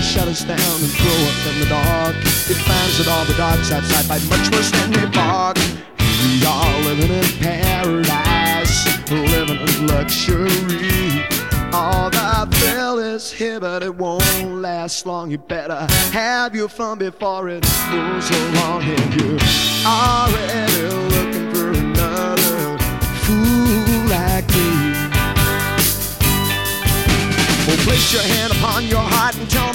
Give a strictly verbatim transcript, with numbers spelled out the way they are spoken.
shutters down and throw up in the dark. It finds that all the dogs outside fight much worse than they bark. We are living in paradise, living in luxury. All the thrill is here, but it won't last long. You better have your fun before it moves along. And you're already looking for another fool like me. Well, place your hand upon your heart and tell me